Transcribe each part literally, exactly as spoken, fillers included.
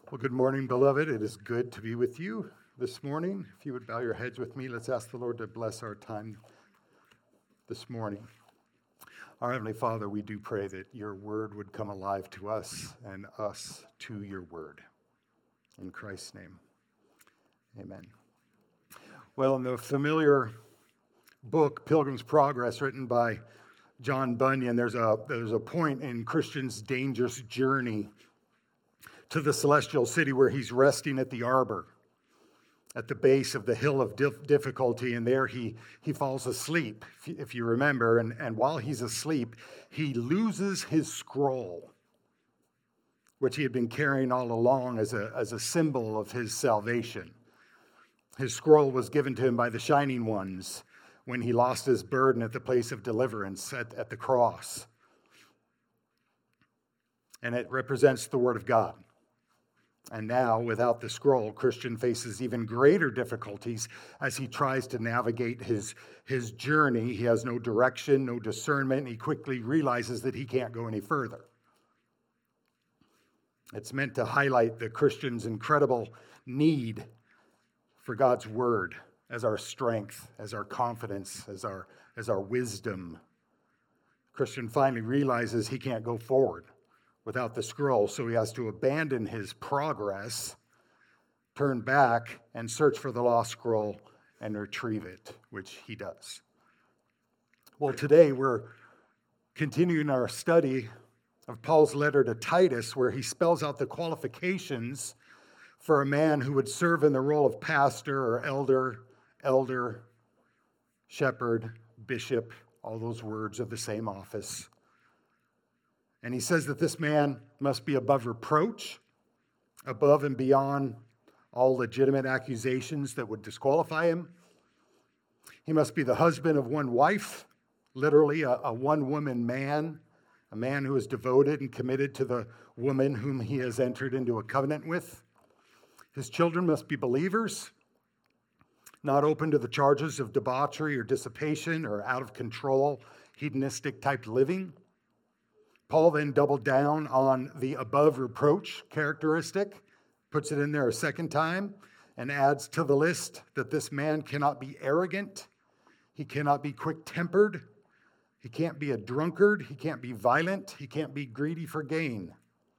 Well, good morning, beloved. It is good to be with you this morning. If you would bow your heads with me, let's ask the Lord to bless our time this morning. Our Heavenly Father, we do pray that your word would come alive to us and us to your word. In Christ's name, amen. Well, in the familiar book, Pilgrim's Progress, written by John Bunyan, there's a, there's a point in Christian's dangerous journey to the celestial city where he's resting at the arbor, at the base of the hill of dif- difficulty, and there he, he falls asleep, if you, if you remember, and, and while he's asleep, he loses his scroll, which he had been carrying all along as a, as a symbol of his salvation. His scroll was given to him by the Shining Ones when he lost his burden at the place of deliverance at, at the cross. And it represents the Word of God. And now, without the scroll, Christian faces even greater difficulties as he tries to navigate his, his journey. He has no direction, no discernment, and he quickly realizes that he can't go any further. It's meant to highlight the Christian's incredible need for God's word as our strength, as our confidence, as our, as our wisdom. Christian finally realizes he can't go forward without the scroll, so he has to abandon his progress, turn back, and search for the lost scroll and retrieve it, which he does. Well, today we're continuing our study of Paul's letter to Titus, where he spells out the qualifications for a man who would serve in the role of pastor or elder, elder, shepherd, bishop, all those words of the same office. And he says that this man must be above reproach, above and beyond all legitimate accusations that would disqualify him. He must be the husband of one wife, literally a, a one-woman man, a man who is devoted and committed to the woman whom he has entered into a covenant with. His children must be believers, not open to the charges of debauchery or dissipation or out of control, hedonistic type living. Paul then doubled down on the above reproach characteristic, puts it in there a second time, and adds to the list that this man cannot be arrogant, he cannot be quick-tempered, he can't be a drunkard, he can't be violent, he can't be greedy for gain.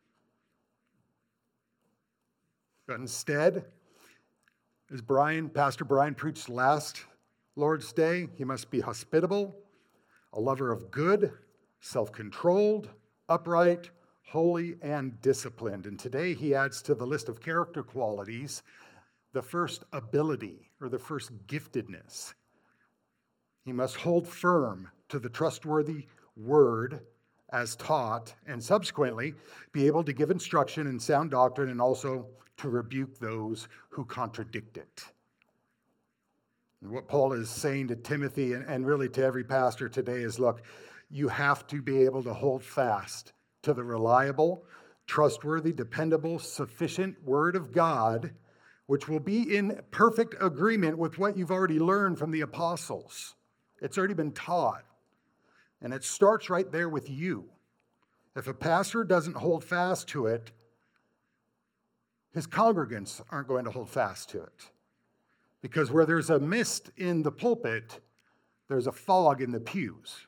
But instead, as Brian, Pastor Brian preached last Lord's Day, he must be hospitable, a lover of good, self-controlled, upright, holy, and disciplined. And today he adds to the list of character qualities the first ability or the first giftedness. He must hold firm to the trustworthy word as taught and subsequently be able to give instruction in sound doctrine and also to rebuke those who contradict it. And what Paul is saying to Timothy and, and really to every pastor today is, look, you have to be able to hold fast to the reliable, trustworthy, dependable, sufficient Word of God, which will be in perfect agreement with what you've already learned from the apostles. It's already been taught. And it starts right there with you. If a pastor doesn't hold fast to it, his congregants aren't going to hold fast to it. Because where there's a mist in the pulpit, there's a fog in the pews.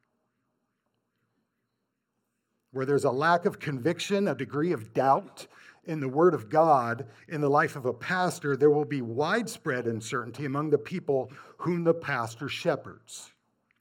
Where there's a lack of conviction, a degree of doubt in the Word of God in the life of a pastor, there will be widespread uncertainty among the people whom the pastor shepherds.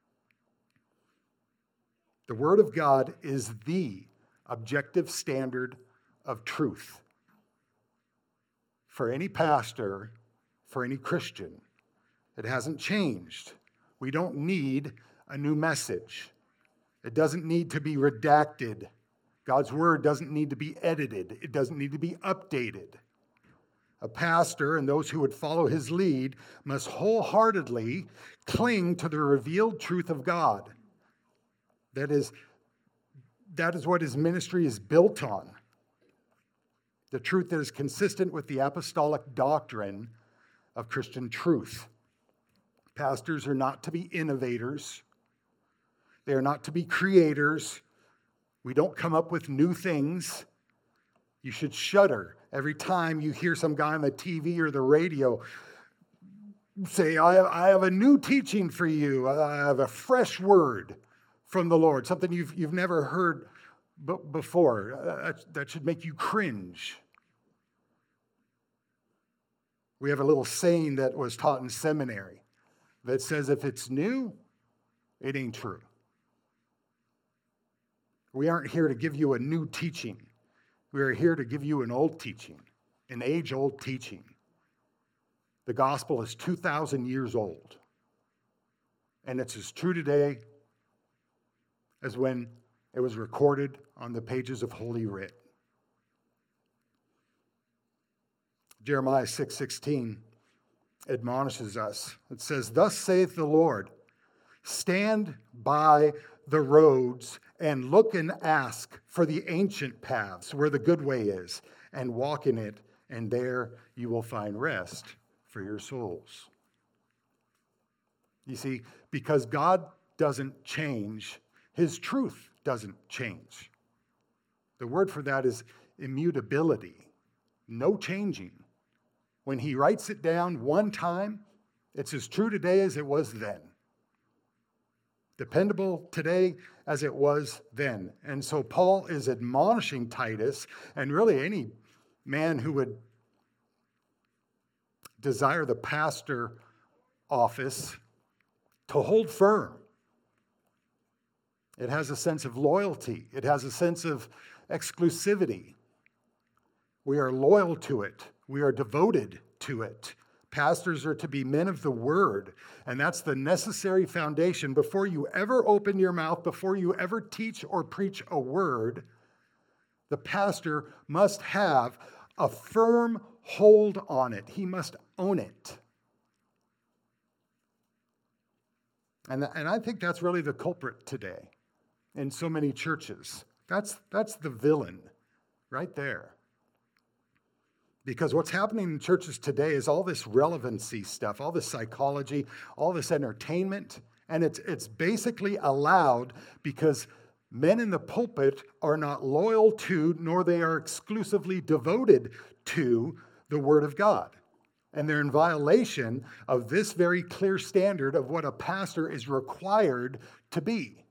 The Word of God is the objective standard of truth for any pastor, for any Christian. It hasn't changed. We don't need a new message. It doesn't need to be redacted. God's word doesn't need to be edited. It doesn't need to be updated. A pastor and those who would follow his lead must wholeheartedly cling to the revealed truth of God. That is, that is what his ministry is built on. The truth that is consistent with the apostolic doctrine of Christian truth. Pastors are not to be innovators. They are not to be creators. We don't come up with new things. You should shudder Every time you hear some guy on the T V or the radio say, I have, I have a new teaching for you. I have a fresh word from the Lord, something you've, you've never heard b- before. Uh, that, that should make you cringe. We have a little saying that was taught in seminary that says, if it's new, it ain't true. We aren't here to give you a new teaching. We are here to give you an old teaching, an age-old teaching. The gospel is two thousand years old, and it's as true today as when it was recorded on the pages of Holy Writ. Jeremiah six sixteen admonishes us. It says, thus saith the Lord, stand by the roads and look and ask for the ancient paths where the good way is, and walk in it, and there you will find rest for your souls. You see, because God doesn't change, his truth doesn't change. The word for that is immutability, no changing. When he writes it down one time, it's as true today as it was then. Dependable today as it was then. And so Paul is admonishing Titus, and really any man who would desire the pastor office, to hold firm. It has a sense of loyalty. It has a sense of exclusivity. We are loyal to it. We are devoted to it. Pastors are to be men of the word, and that's the necessary foundation. Before you ever open your mouth, before you ever teach or preach a word, the pastor must have a firm hold on it. He must own it. And, and I think that's really the culprit today in so many churches. That's, that's the villain right there. Because what's happening in churches today is all this relevancy stuff, all this psychology, all this entertainment, and it's, it's basically allowed because men in the pulpit are not loyal to, nor they are exclusively devoted to the Word of God. And they're in violation of this very clear standard of what a pastor is required to be.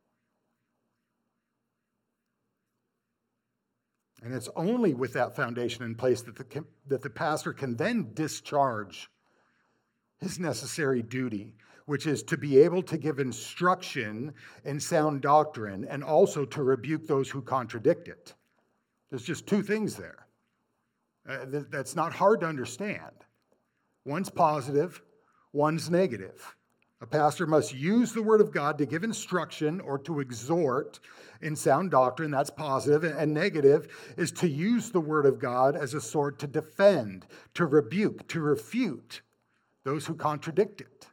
And it's only with that foundation in place that the, that the pastor can then discharge his necessary duty, which is to be able to give instruction in sound doctrine and also to rebuke those who contradict it. There's just two things there. Uh, th- that's not hard to understand. One's positive, one's negative. A pastor must use the Word of God to give instruction or to exhort in sound doctrine. That's positive. And negative is to use the Word of God as a sword to defend, to rebuke, to refute those who contradict it.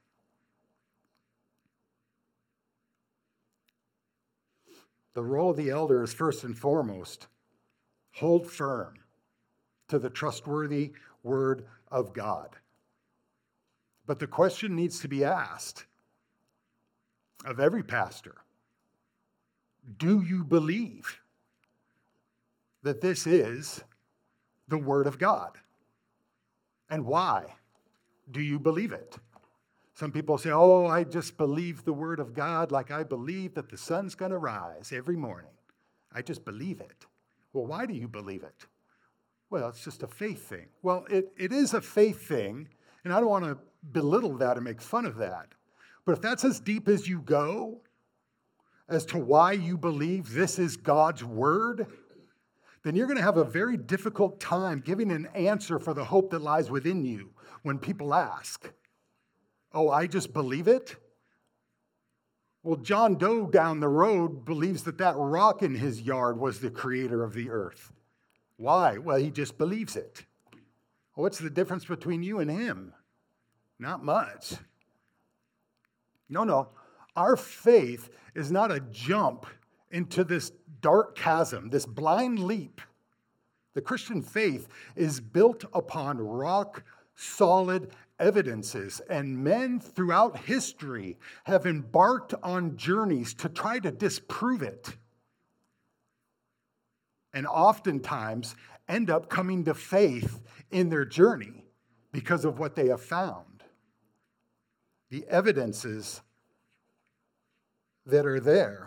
The role of the elder is first and foremost, hold firm to the trustworthy Word of God. But the question needs to be asked of every pastor. Do you believe that this is the Word of God? And why do you believe it? Some people say, oh, I just believe the Word of God like I believe that the sun's going to rise every morning. I just believe it. Well, why do you believe it? Well, it's just a faith thing. Well, it, it is a faith thing, and I don't want to belittle that and make fun of that. But if that's as deep as you go as to why you believe this is God's word, then you're going to have a very difficult time giving an answer for the hope that lies within you when people ask, oh, I just believe it? Well, John Doe down the road believes that that rock in his yard was the creator of the earth. Why? Well, he just believes it. What's the difference between you and him? Not much. No, no. Our faith is not a jump into this dark chasm, this blind leap. The Christian faith is built upon rock-solid evidences, and men throughout history have embarked on journeys to try to disprove it. And oftentimes, end up coming to faith in their journey because of what they have found. The evidences that are there,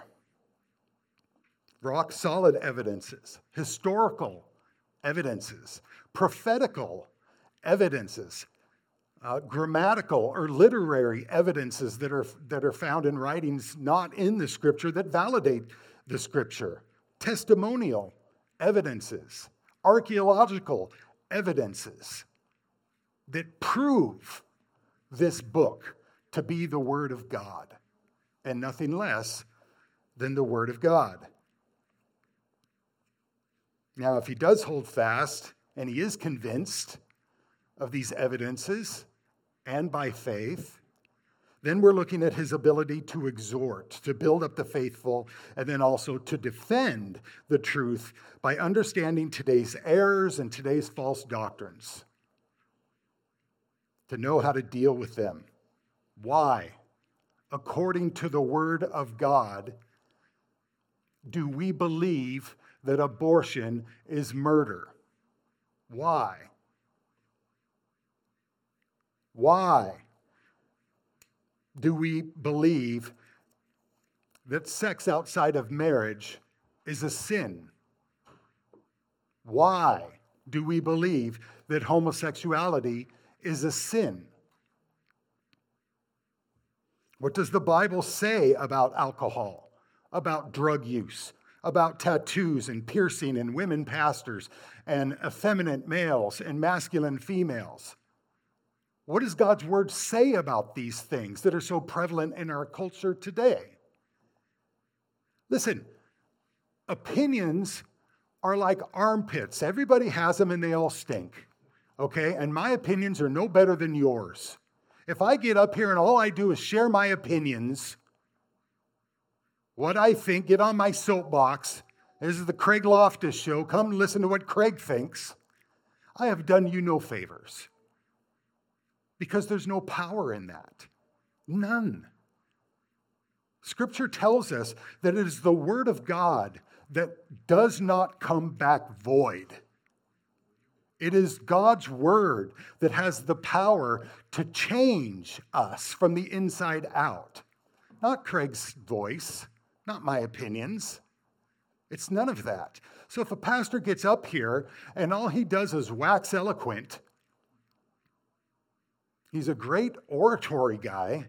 rock solid evidences, historical evidences, prophetical evidences, uh, grammatical or literary evidences that are, that are found in writings not in the Scripture that validate the Scripture, testimonial evidences, archaeological evidences that prove this book to be the Word of God and nothing less than the Word of God. Now, if he does hold fast and he is convinced of these evidences and by faith, then we're looking at his ability to exhort, to build up the faithful, and then also to defend the truth by understanding today's errors and today's false doctrines, to know how to deal with them. Why? According to the Word of God, do we believe that abortion is murder? Why? Why do we believe that sex outside of marriage is a sin? Why do we believe that homosexuality is a sin? What does the Bible say about alcohol, about drug use, about tattoos and piercing and women pastors and effeminate males and masculine females? What does God's word say about these things that are so prevalent in our culture today? Listen, opinions are like armpits. Everybody has them and they all stink, okay? And my opinions are no better than yours. If I get up here and all I do is share my opinions, what I think, get on my soapbox, this is the Craig Loftus show, come listen to what Craig thinks, I have done you no favors. Because there's no power in that. None. Scripture tells us that it is the Word of God that does not come back void. It is God's Word that has the power to change us from the inside out. Not Craig's voice, not my opinions. It's none of that. So if a pastor gets up here and all he does is wax eloquent, he's a great oratory guy,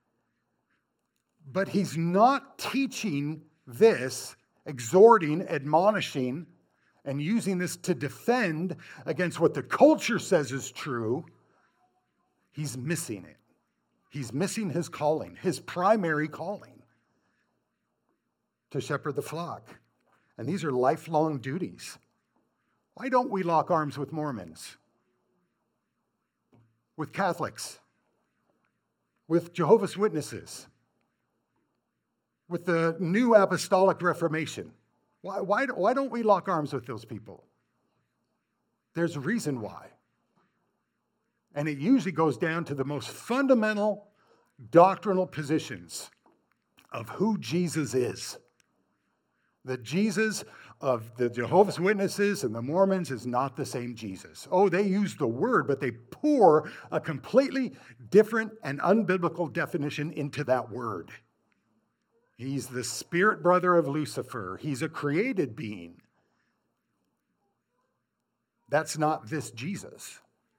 but he's not teaching this, exhorting, admonishing, and using this to defend against what the culture says is true. He's missing it. He's missing his calling, his primary calling, to shepherd the flock. And these are lifelong duties. Why don't we lock arms with Mormons? With Catholics, with Jehovah's Witnesses, with the New Apostolic Reformation? Why, why, why don't we lock arms with those people? There's a reason why. And it usually goes down to the most fundamental doctrinal positions of who Jesus is. The Jesus of the Jehovah's Witnesses and the Mormons is not the same Jesus. Oh, they use the word, but they pour a completely different and unbiblical definition into that word. He's the spirit brother of Lucifer. He's a created being. That's not this Jesus.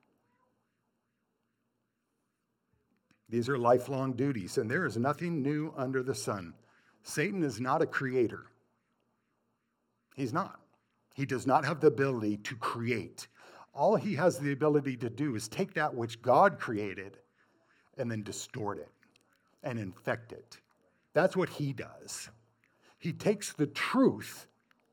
These are lifelong duties, and there is nothing new under the sun. Satan is not a creator. He's not. He does not have the ability to create. All he has the ability to do is take that which God created and then distort it and infect it. That's what he does. He takes the truth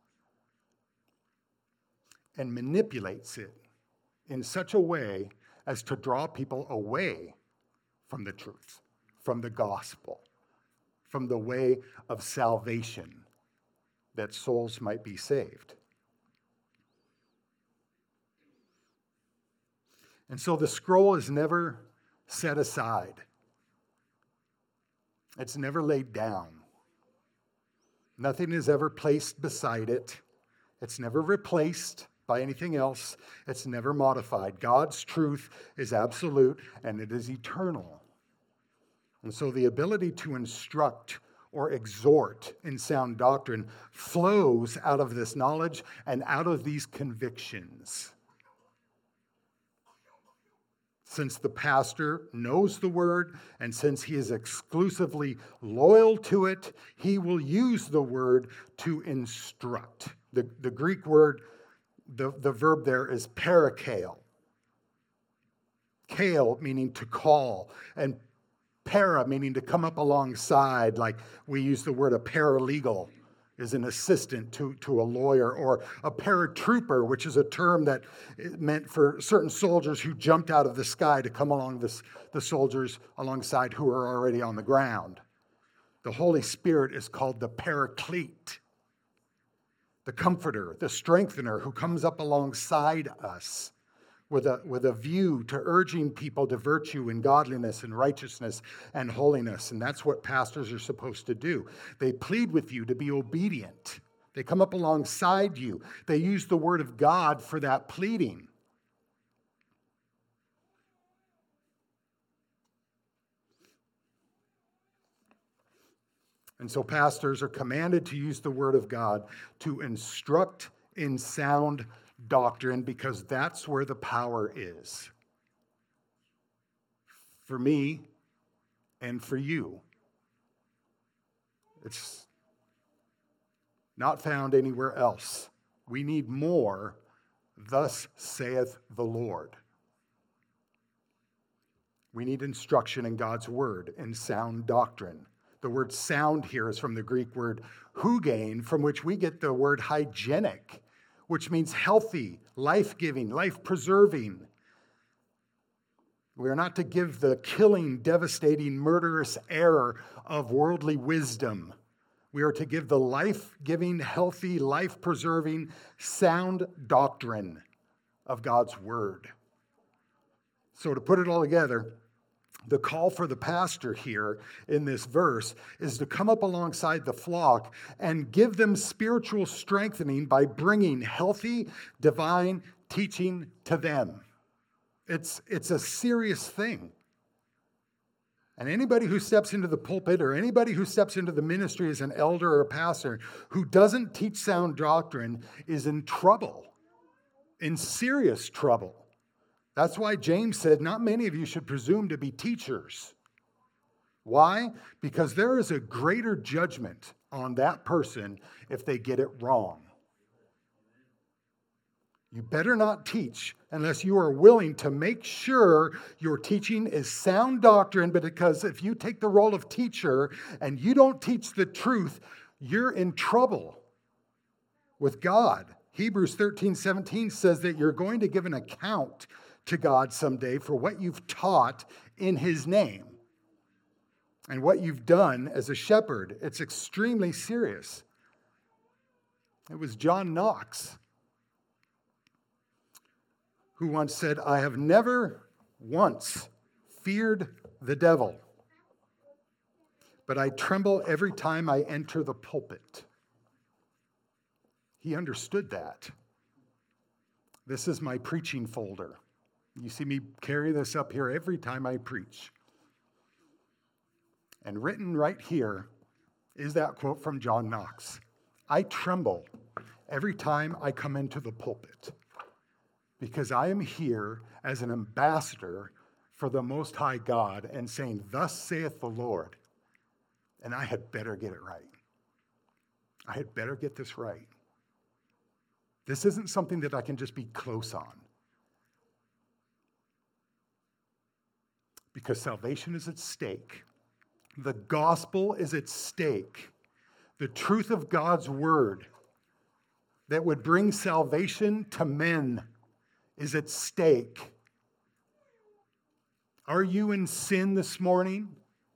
and manipulates it in such a way as to draw people away from the truth, from the gospel, from the way of salvation, that souls might be saved. And so the scroll is never set aside. It's never laid down. Nothing is ever placed beside it. It's never replaced by anything else. It's never modified. God's truth is absolute and it is eternal. And so the ability to instruct or exhort in sound doctrine flows out of this knowledge and out of these convictions. Since the pastor knows the word, and since he is exclusively loyal to it, he will use the word to instruct. The, the Greek word, the, the verb there is parakale. Kale meaning to call, and para meaning to come up alongside, like we use the word a paralegal is an assistant to, to a lawyer, or a paratrooper, which is a term that meant for certain soldiers who jumped out of the sky to come along this, the soldiers alongside who are already on the ground. The Holy Spirit is called the Paraclete, the comforter, the strengthener who comes up alongside us with a, with a view to urging people to virtue and godliness and righteousness and holiness. And that's what pastors are supposed to do. They plead with you to be obedient. They come up alongside you. They use the word of God for that pleading. And so pastors are commanded to use the word of God to instruct in sound doctrine, because that's where the power is. For me and for you. It's not found anywhere else. We need more, thus saith the Lord. We need instruction in God's word and sound doctrine. The word sound here is from the Greek word hugein, from which we get the word hygienic, which means healthy, life-giving, life-preserving. We are not to give the killing, devastating, murderous error of worldly wisdom. We are to give the life-giving, healthy, life-preserving, sound doctrine of God's word. So to put it all together, the call for the pastor here in this verse is to come up alongside the flock and give them spiritual strengthening by bringing healthy, divine teaching to them. It's, it's a serious thing. And anybody who steps into the pulpit or anybody who steps into the ministry as an elder or a pastor who doesn't teach sound doctrine is in trouble, in serious trouble. That's why James said, not many of you should presume to be teachers. Why? Because there is a greater judgment on that person if they get it wrong. You better not teach unless you are willing to make sure your teaching is sound doctrine, but because if you take the role of teacher and you don't teach the truth, you're in trouble with God. Hebrews thirteen seventeen says that you're going to give an account to God someday for what you've taught in his name and what you've done as a shepherd. It's extremely serious. It was John Knox who once said, I have never once feared the devil, but I tremble every time I enter the pulpit. He understood that. This is my preaching folder. You see me carry this up here every time I preach. And written right here is that quote from John Knox. I tremble every time I come into the pulpit because I am here as an ambassador for the Most High God and saying, thus saith the Lord, and I had better get it right. I had better get this right. This isn't something that I can just be close on. Because salvation is at stake. The gospel is at stake. The truth of God's word that would bring salvation to men is at stake. Are you in sin this morning?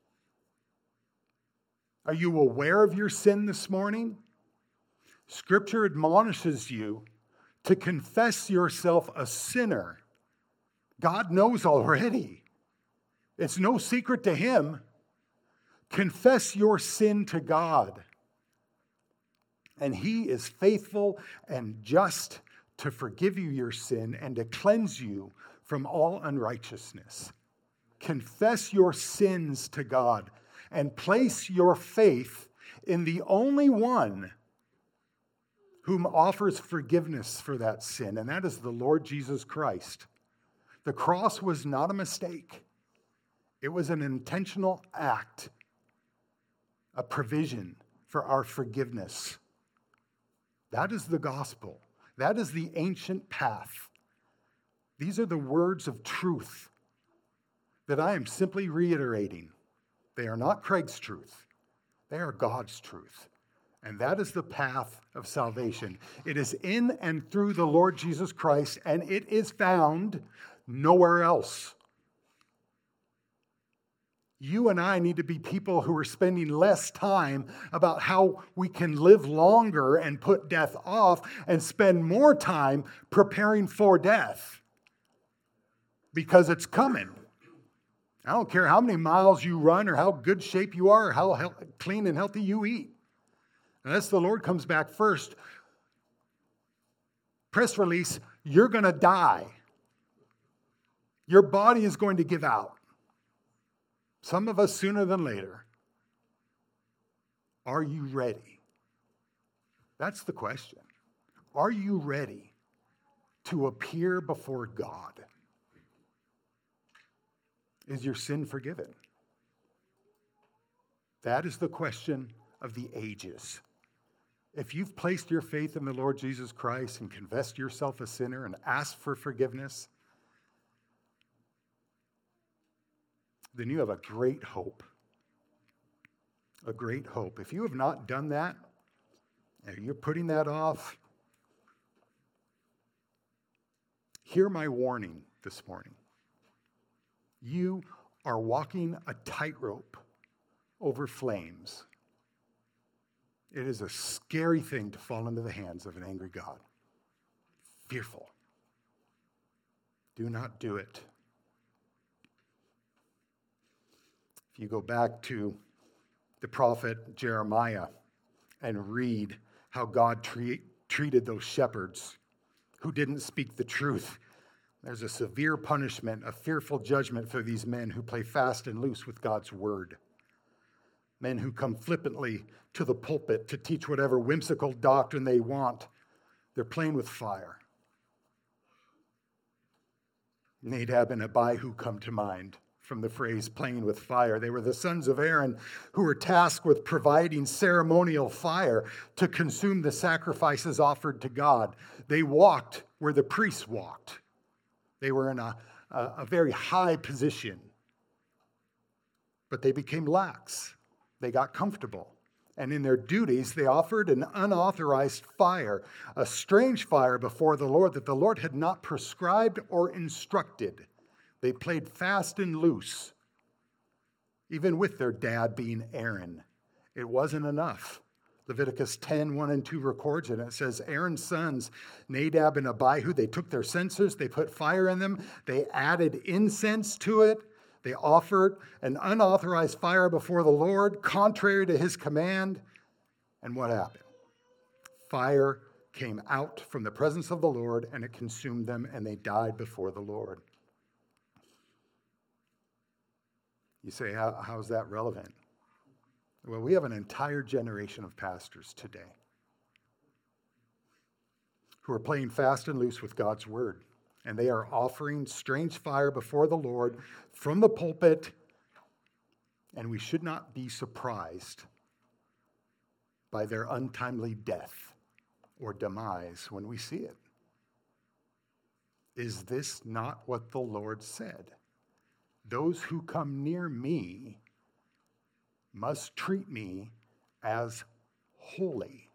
Are you aware of your sin this morning? Scripture admonishes you to confess yourself a sinner. God knows already. It's no secret to him. Confess your sin to God. And he is faithful and just to forgive you your sin and to cleanse you from all unrighteousness. Confess your sins to God and place your faith in the only one whom offers forgiveness for that sin, and that is the Lord Jesus Christ. The cross was not a mistake. It was an intentional act, a provision for our forgiveness. That is the gospel. That is the ancient path. These are the words of truth that I am simply reiterating. They are not Craig's truth. They are God's truth. And that is the path of salvation. It is in and through the Lord Jesus Christ, and it is found nowhere else. You and I need to be people who are spending less time about how we can live longer and put death off and spend more time preparing for death because it's coming. I don't care how many miles you run or how good shape you are or how he- clean and healthy you eat. Unless the Lord comes back first, press release, you're going to die. Your body is going to give out. Some of us sooner than later. Are you ready? That's the question. Are you ready to appear before God? Is your sin forgiven? That is the question of the ages. If you've placed your faith in the Lord Jesus Christ and confessed yourself a sinner and asked for forgiveness, then you have a great hope. A great hope. If you have not done that, and you're putting that off, hear my warning this morning. You are walking a tightrope over flames. It is a scary thing to fall into the hands of an angry God. Fearful. Do not do it. If you go back to the prophet Jeremiah and read how God treat, treated those shepherds who didn't speak the truth, there's a severe punishment, a fearful judgment for these men who play fast and loose with God's word. Men who come flippantly to the pulpit to teach whatever whimsical doctrine they want. They're playing with fire. Nadab and Abihu come to mind from the phrase playing with fire. They were the sons of Aaron who were tasked with providing ceremonial fire to consume the sacrifices offered to God. They walked where the priests walked. They were in a, a, a very high position, but they became lax. They got comfortable. And in their duties, they offered an unauthorized fire, a strange fire before the Lord that the Lord had not prescribed or instructed. They played fast and loose, even with their dad being Aaron. It wasn't enough. Leviticus ten, one and two records it. It says, Aaron's sons, Nadab and Abihu, they took their censers, they put fire in them, they added incense to it, they offered an unauthorized fire before the Lord, contrary to his command. And what happened? Fire came out from the presence of the Lord, and it consumed them, and they died before the Lord. You say, how, how is that relevant? Well, we have an entire generation of pastors today who are playing fast and loose with God's word. And they are offering strange fire before the Lord from the pulpit. And we should not be surprised by their untimely death or demise when we see it. Is this not what the Lord said? Those who come near me must treat me as holy.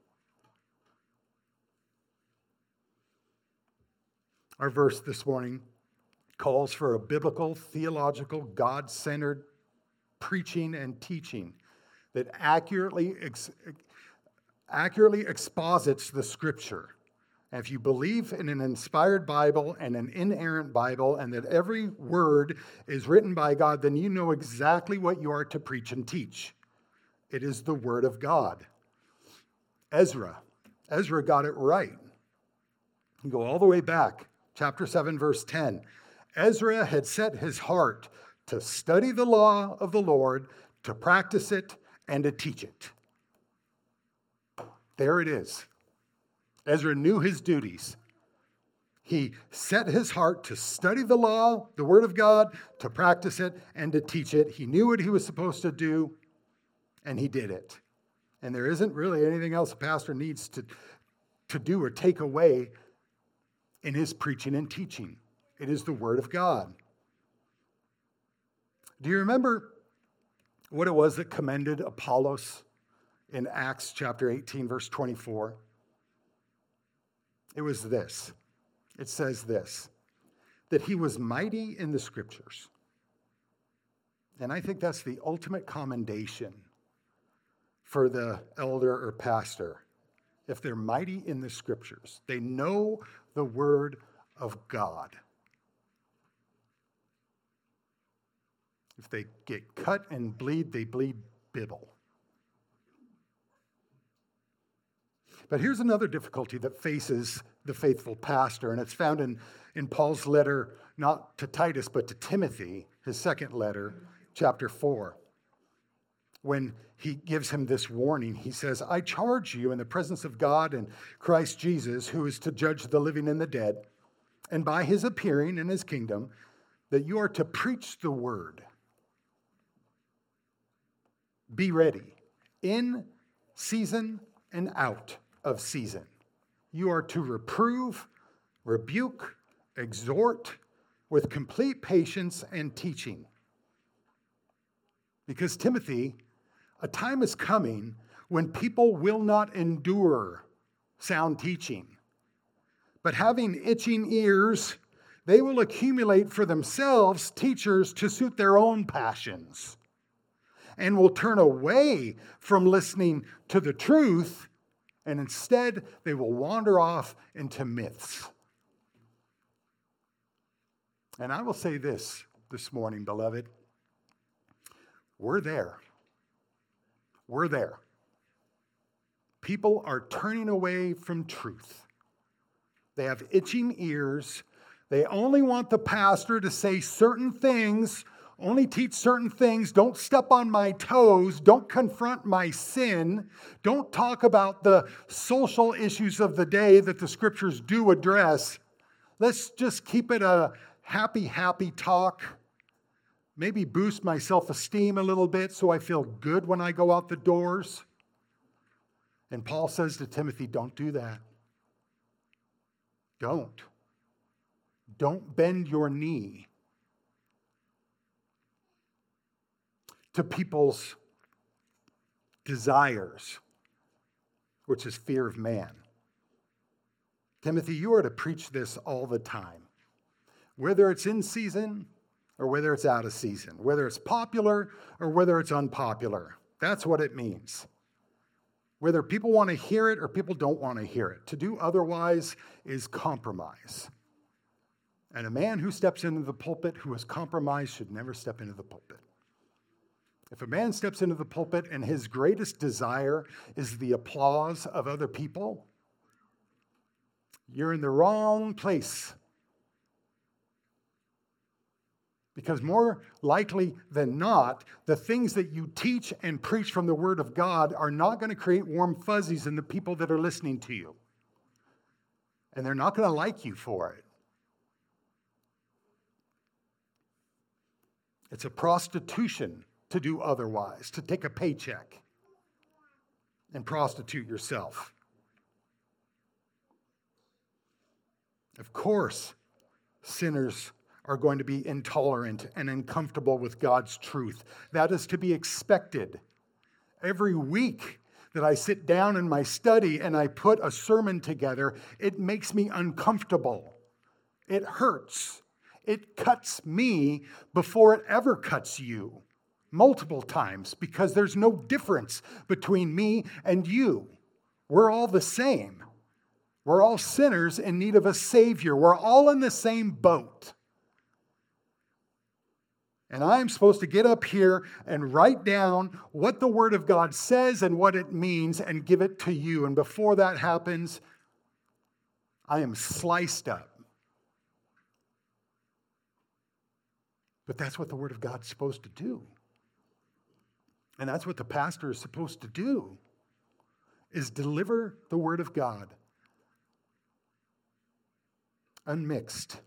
Our verse this morning calls for a biblical, theological, God-centered preaching and teaching that accurately, ex- accurately exposits the Scripture. And if you believe in an inspired Bible and an inerrant Bible and that every word is written by God, then you know exactly what you are to preach and teach. It is the Word of God. Ezra. Ezra got it right. You go all the way back, chapter seven, verse ten. Ezra had set his heart to study the law of the Lord, to practice it, and to teach it. There it is. Ezra knew his duties. He set his heart to study the law, the word of God, to practice it, and to teach it. He knew what he was supposed to do, and he did it. And there isn't really anything else a pastor needs to, to do or take away in his preaching and teaching. It is the word of God. Do you remember what it was that commended Apollos in Acts chapter eighteen, verse twenty-four? It was this. It says this, that he was mighty in the scriptures. And I think that's the ultimate commendation for the elder or pastor. If they're mighty in the scriptures, they know the word of God. If they get cut and bleed, they bleed Bible. But here's another difficulty that faces the faithful pastor, and it's found in, in Paul's letter, not to Titus, but to Timothy, his second letter, chapter four. When he gives him this warning, he says, I charge you in the presence of God and Christ Jesus, who is to judge the living and the dead, and by his appearing in his kingdom, that you are to preach the word. Be ready, in season and out of season. You are to reprove, rebuke, exhort with complete patience and teaching. Because Timothy, a time is coming when people will not endure sound teaching. But having itching ears, they will accumulate for themselves teachers to suit their own passions, and will turn away from listening to the truth, and instead they will wander off into myths. And I will say this this morning, beloved. We're there. We're there. People are turning away from truth. They have itching ears. They only want the pastor to say certain things, only teach certain things. Don't step on my toes. Don't confront my sin. Don't talk about the social issues of the day that the scriptures do address. Let's just keep it a happy, happy talk. Maybe boost my self-esteem a little bit so I feel good when I go out the doors. And Paul says to Timothy, don't do that. Don't. Don't bend your knee to people's desires, which is fear of man. Timothy, you are to preach this all the time, whether it's in season or whether it's out of season, whether it's popular or whether it's unpopular. That's what it means. Whether people want to hear it or people don't want to hear it. To do otherwise is compromise. And a man who steps into the pulpit who is compromised should never step into the pulpit. If a man steps into the pulpit and his greatest desire is the applause of other people, you're in the wrong place. Because more likely than not, the things that you teach and preach from the Word of God are not going to create warm fuzzies in the people that are listening to you. And they're not going to like you for it. It's a prostitution to do otherwise, to take a paycheck and prostitute yourself. Of course, sinners are going to be intolerant and uncomfortable with God's truth. That is to be expected. Every week that I sit down in my study and I put a sermon together, it makes me uncomfortable. It hurts. It cuts me before it ever cuts you, multiple times, because there's no difference between me and you. We're all the same. We're all sinners in need of a Savior. We're all in the same boat. And I'm supposed to get up here and write down what the Word of God says and what it means and give it to you. And before that happens, I am sliced up. But that's what the Word of God's supposed to do. And that's what the pastor is supposed to do, is deliver the Word of God unmixed.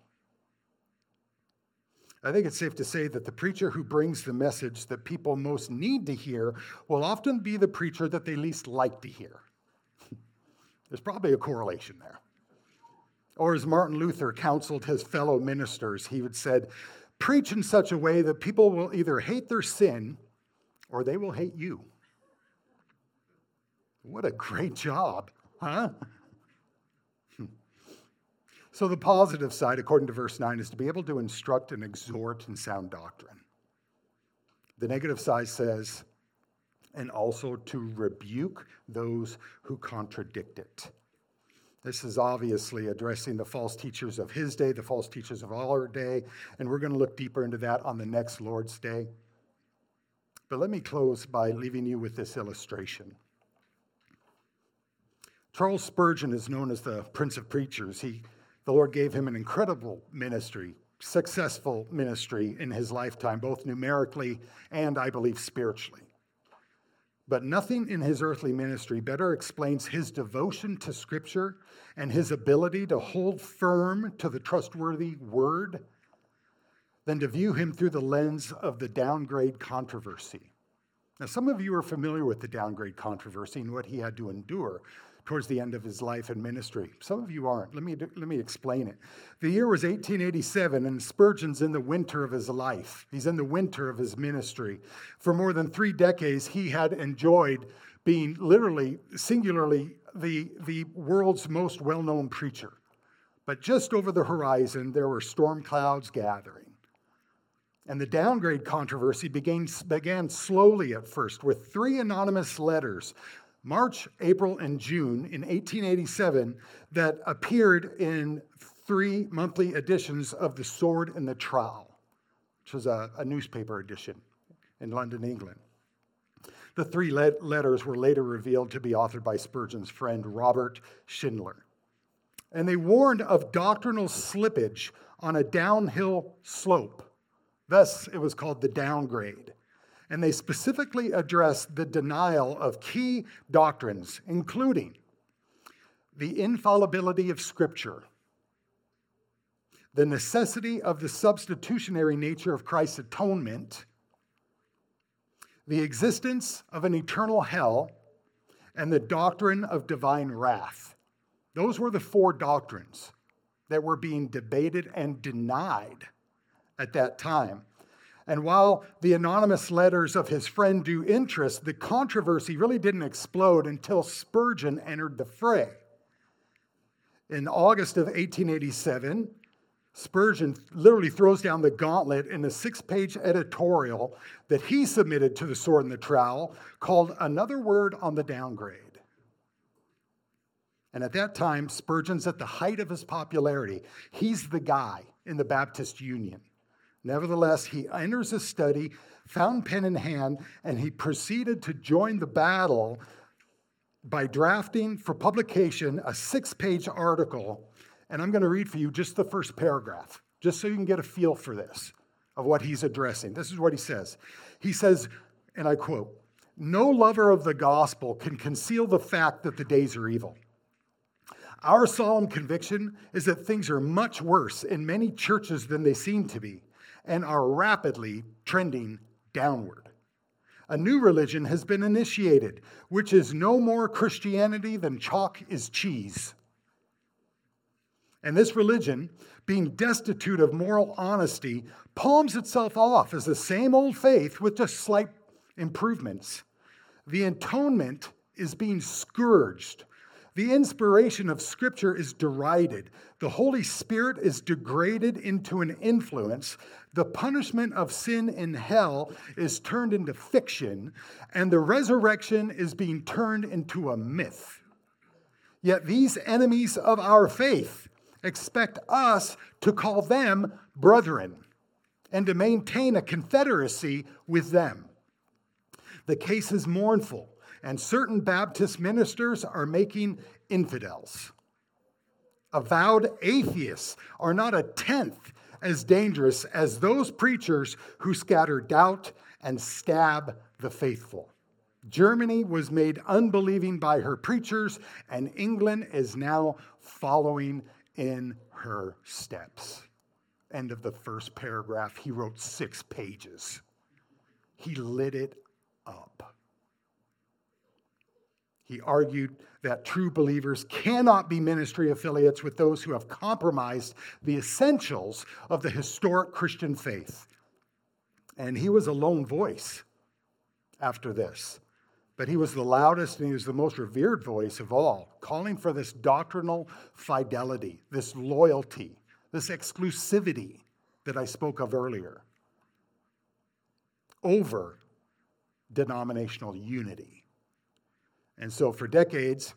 I think it's safe to say that the preacher who brings the message that people most need to hear will often be the preacher that they least like to hear. There's probably a correlation there. Or as Martin Luther counseled his fellow ministers, he would said, preach in such a way that people will either hate their sin or they will hate you. What a great job, huh? So the positive side, according to verse nine, is to be able to instruct and exhort in sound doctrine. The negative side says, and also to rebuke those who contradict it. This is obviously addressing the false teachers of his day, the false teachers of our day, and we're going to look deeper into that on the next Lord's Day. But let me close by leaving you with this illustration. Charles Spurgeon is known as the Prince of Preachers. He The Lord gave him an incredible ministry, successful ministry in his lifetime, both numerically and, I believe, spiritually. But nothing in his earthly ministry better explains his devotion to Scripture and his ability to hold firm to the trustworthy Word than to view him through the lens of the downgrade controversy. Now, some of you are familiar with the downgrade controversy and what he had to endure towards the end of his life and ministry. Some of you aren't. Let me, let me explain it. The year was eighteen eighty-seven, and Spurgeon's in the winter of his life. He's in the winter of his ministry. For more than three decades, he had enjoyed being literally, singularly, the, the world's most well-known preacher. But just over the horizon, there were storm clouds gathering. And the downgrade controversy began, began slowly at first with three anonymous letters, March, April, and June in eighteen eighty-seven, that appeared in three monthly editions of The Sword and the Trowel, which was a, a newspaper edition in London, England. The three le- letters were later revealed to be authored by Spurgeon's friend Robert Schindler. And they warned of doctrinal slippage on a downhill slope. Thus, it was called the downgrade. And they specifically addressed the denial of key doctrines, including the infallibility of Scripture, the necessity of the substitutionary nature of Christ's atonement, the existence of an eternal hell, and the doctrine of divine wrath. Those were the four doctrines that were being debated and denied at that time. And while the anonymous letters of his friend do interest, the controversy really didn't explode until Spurgeon entered the fray. In August of eighteen eighty-seven, Spurgeon literally throws down the gauntlet in a six-page editorial that he submitted to The Sword and the Trowel called Another Word on the Downgrade. And at that time, Spurgeon's at the height of his popularity. He's the guy in the Baptist Union. Nevertheless, he enters his study, found pen in hand, and he proceeded to join the battle by drafting for publication a six-page article. And I'm going to read for you just the first paragraph, just so you can get a feel for this, of what he's addressing. This is what he says. He says, and I quote, "No lover of the gospel can conceal the fact that the days are evil. Our solemn conviction is that things are much worse in many churches than they seem to be, and are rapidly trending downward. A new religion has been initiated, which is no more Christianity than chalk is cheese. And this religion, being destitute of moral honesty, palms itself off as the same old faith with just slight improvements. The atonement is being scourged. The inspiration of Scripture is derided. The Holy Spirit is degraded into an influence. The punishment of sin in hell is turned into fiction, and the resurrection is being turned into a myth. Yet these enemies of our faith expect us to call them brethren and to maintain a confederacy with them. The case is mournful, and certain Baptist ministers are making infidels." Avowed atheists are not a tenth as dangerous as those preachers who scatter doubt and stab the faithful. Germany was made unbelieving by her preachers, and England is now following in her steps. End of the first paragraph. He wrote six pages. He lit it up. He argued that true believers cannot be ministry affiliates with those who have compromised the essentials of the historic Christian faith. And he was a lone voice after this. But he was the loudest and he was the most revered voice of all, calling for this doctrinal fidelity, this loyalty, this exclusivity that I spoke of earlier, over denominational unity. And so for decades,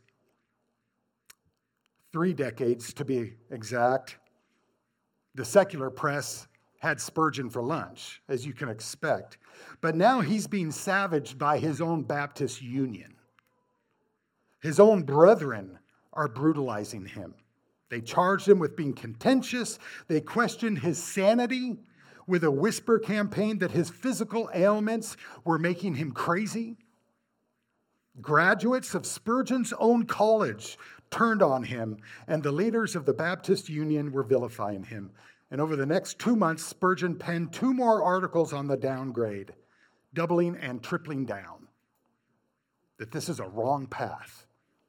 three decades to be exact, the secular press had Spurgeon for lunch, as you can expect. But now he's being savaged by his own Baptist Union. His own brethren are brutalizing him. They charged him with being contentious. They questioned his sanity with a whisper campaign that his physical ailments were making him crazy. Graduates of Spurgeon's own college turned on him, and the leaders of the Baptist Union were vilifying him. And over the next two months, Spurgeon penned two more articles on the downgrade, doubling and tripling down, that this is a wrong path.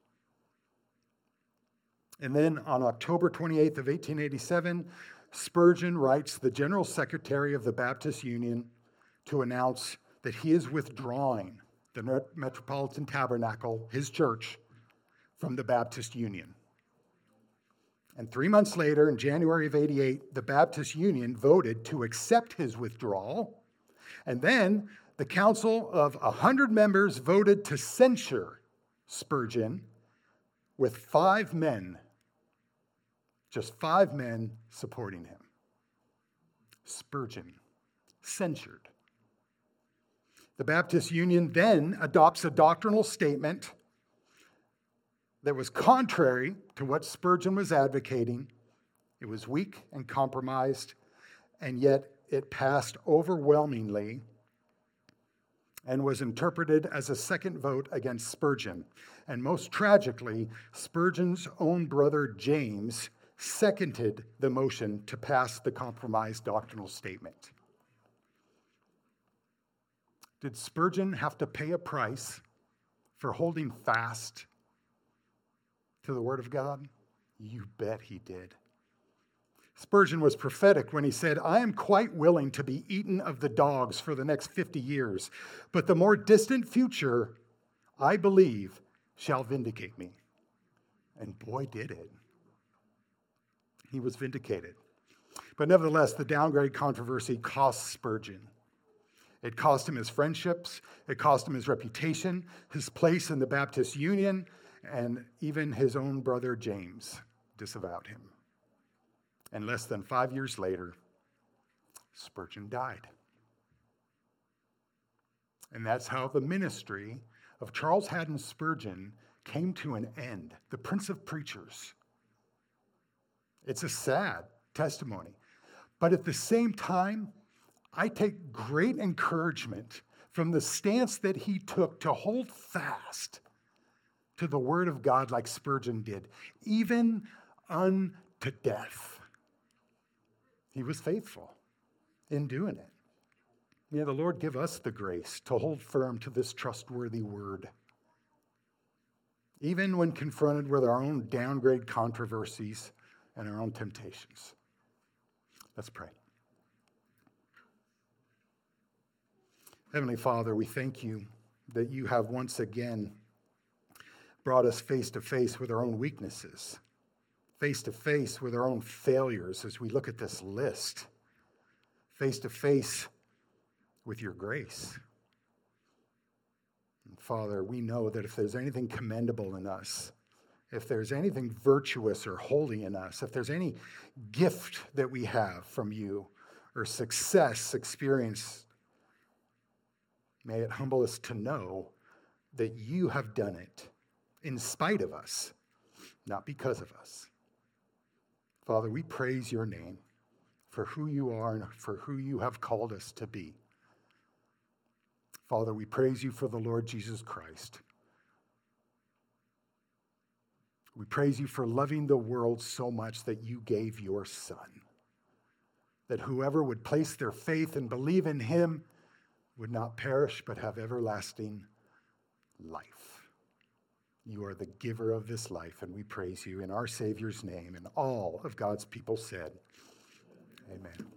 And then on October twenty-eighth of eighteen eighty-seven, Spurgeon writes the General Secretary of the Baptist Union to announce that he is withdrawing the Metropolitan Tabernacle, his church, from the Baptist Union. And three months later, in January of eighty-eight, the Baptist Union voted to accept his withdrawal. And then the council of one hundred members voted to censure Spurgeon, with five men, just five men supporting him. Spurgeon, censured. The Baptist Union then adopts a doctrinal statement that was contrary to what Spurgeon was advocating. It was weak and compromised, and yet it passed overwhelmingly and was interpreted as a second vote against Spurgeon. And most tragically, Spurgeon's own brother James seconded the motion to pass the compromised doctrinal statement. Did Spurgeon have to pay a price for holding fast to the Word of God? You bet he did. Spurgeon was prophetic when he said, "I am quite willing to be eaten of the dogs for the next fifty years, but the more distant future, I believe, shall vindicate me." And boy, did it. He was vindicated. But nevertheless, the downgrade controversy cost Spurgeon. It cost him his friendships, it cost him his reputation, his place in the Baptist Union, and even his own brother James disavowed him. And less than five years later, Spurgeon died. And that's how the ministry of Charles Haddon Spurgeon came to an end, the Prince of Preachers. It's a sad testimony. But at the same time, I take great encouragement from the stance that he took to hold fast to the Word of God like Spurgeon did, even unto death. He was faithful in doing it. May the Lord give us the grace to hold firm to this trustworthy word, even when confronted with our own downgrade controversies and our own temptations. Let's pray. Heavenly Father, we thank you that you have once again brought us face to face with our own weaknesses, face to face with our own failures as we look at this list, face to face with your grace. And Father, we know that if there's anything commendable in us, if there's anything virtuous or holy in us, if there's any gift that we have from you or success experienced, may it humble us to know that you have done it in spite of us, not because of us. Father, we praise your name for who you are and for who you have called us to be. Father, we praise you for the Lord Jesus Christ. We praise you for loving the world so much that you gave your Son, that whoever would place their faith and believe in him would not perish but have everlasting life. You are the giver of this life, and we praise you in our Savior's name, and all of God's people said, amen.